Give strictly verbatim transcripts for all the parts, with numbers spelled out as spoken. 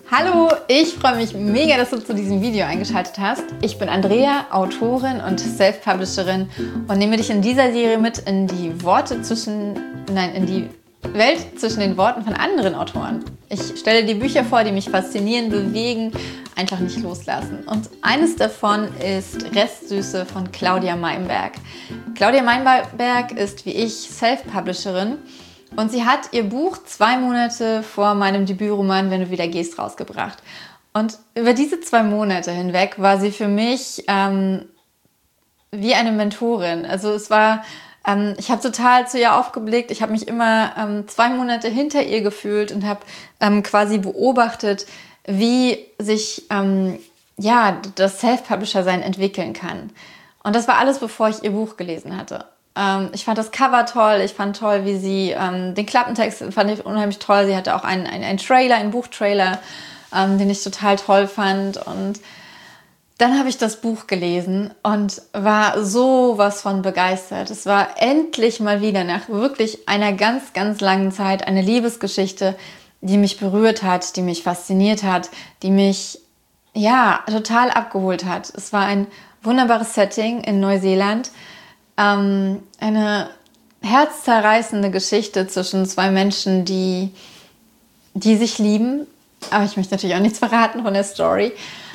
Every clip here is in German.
Hallo, ich freue mich mega, dass du zu diesem Video eingeschaltet hast. Ich bin Andrea, Autorin und Self-Publisherin und nehme dich in dieser Serie mit in die Worte zwischen, nein, in die Welt zwischen den Worten von anderen Autoren. Ich stelle dir Bücher vor, die mich faszinieren, bewegen, einfach nicht loslassen. Und eines davon ist Restsüße von Claudia Meinberg. Claudia Meinberg ist wie ich Self-Publisherin. Und sie hat ihr Buch zwei Monate vor meinem Debütroman Wenn du wieder gehst rausgebracht. Und über diese zwei Monate hinweg war sie für mich ähm, wie eine Mentorin. Also es war, ähm, ich habe total zu ihr aufgeblickt. Ich habe mich immer ähm, zwei Monate hinter ihr gefühlt und habe ähm, quasi beobachtet, wie sich ähm, ja, das Self-Publisher-Sein entwickeln kann. Und das war alles, bevor ich ihr Buch gelesen hatte. Ich fand das Cover toll, ich fand toll, wie sie, ähm, den Klappentext fand ich unheimlich toll. Sie hatte auch einen, einen, einen Trailer, einen Buchtrailer, ähm, den ich total toll fand. Und dann habe ich das Buch gelesen und war sowas von begeistert. Es war endlich mal wieder nach wirklich einer ganz, ganz langen Zeit eine Liebesgeschichte, die mich berührt hat, die mich fasziniert hat, die mich, ja, total abgeholt hat. Es war ein wunderbares Setting in Neuseeland. Ähm, eine herzzerreißende Geschichte zwischen zwei Menschen, die, die sich lieben. Aber ich möchte natürlich auch nichts verraten von der Story.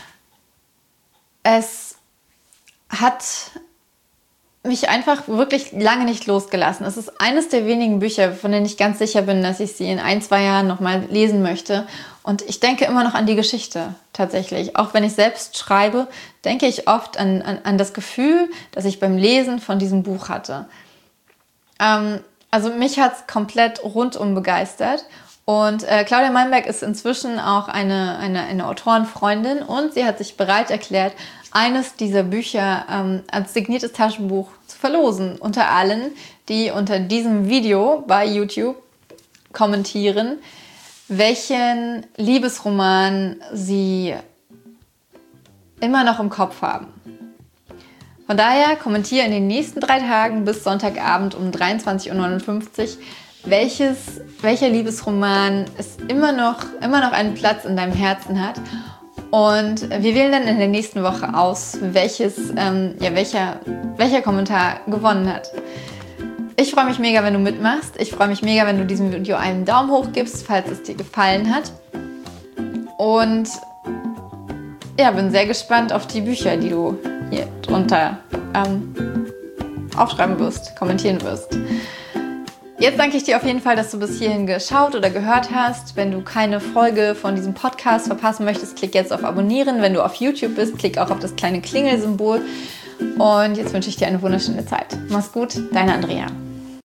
Es hat mich einfach wirklich lange nicht losgelassen. Es ist eines der wenigen Bücher, von denen ich ganz sicher bin, dass ich sie in ein, zwei Jahren nochmal lesen möchte. Und ich denke immer noch an die Geschichte tatsächlich. Auch wenn ich selbst schreibe, denke ich oft an, an, an das Gefühl, das ich beim Lesen von diesem Buch hatte. Ähm, also mich hat es komplett rundum begeistert. Und äh, Claudia Meinberg ist inzwischen auch eine, eine, eine Autorenfreundin und sie hat sich bereit erklärt, eines dieser Bücher ähm, als signiertes Taschenbuch zu verlosen. Unter allen, die unter diesem Video bei YouTube kommentieren, welchen Liebesroman sie immer noch im Kopf haben. Von daher kommentiere in den nächsten drei Tagen bis Sonntagabend um dreiundzwanzig Uhr neunundfünfzig, welches, welcher Liebesroman es immer noch, immer noch einen Platz in deinem Herzen hat. Und wir wählen dann in der nächsten Woche aus, welches, ähm, ja, welcher, welcher Kommentar gewonnen hat. Ich freue mich mega, wenn du mitmachst. Ich freue mich mega, wenn du diesem Video einen Daumen hoch gibst, falls es dir gefallen hat. Und ja, bin sehr gespannt auf die Bücher, die du hier drunter ähm, aufschreiben wirst, kommentieren wirst. Jetzt danke ich dir auf jeden Fall, dass du bis hierhin geschaut oder gehört hast. Wenn du keine Folge von diesem Podcast verpassen möchtest, klick jetzt auf Abonnieren. Wenn du auf YouTube bist, klick auch auf das kleine Klingelsymbol. Und jetzt wünsche ich dir eine wunderschöne Zeit. Mach's gut, deine Andrea.